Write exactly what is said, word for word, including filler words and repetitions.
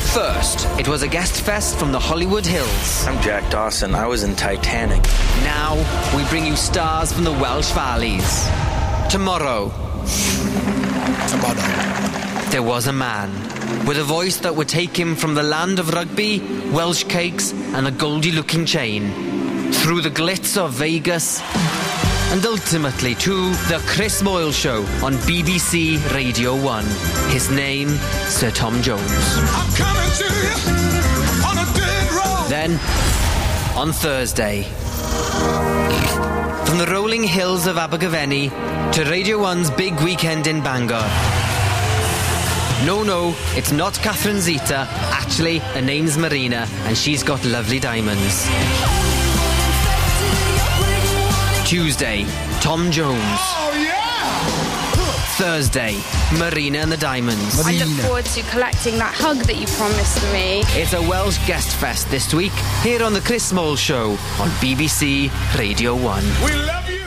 First, it was a guest fest from the Hollywood Hills. I'm Jack Dawson. I was in Titanic. Now, we bring you stars from the Welsh Valleys. Tomorrow, Tomorrow. there was a man with a voice that would take him from the land of rugby, Welsh cakes, and a goldy-looking chain, through the glitz of Vegas, and ultimately to the Chris Moyle Show on B B C Radio one. His name, Sir Tom Jones. I'm coming to you on a dead road. Then, on Thursday, from the rolling hills of Abergavenny to Radio one's big weekend in Bangor. No, no, it's not Catherine Zeta. Actually, her name's Marina, and she's got lovely diamonds. Tuesday, Tom Jones. Oh, yeah! Thursday, Marina and the Diamonds. I look forward to collecting that hug that you promised me. It's a Welsh Guest Fest this week, here on the Chris Moyle Show on B B C Radio one. We love you!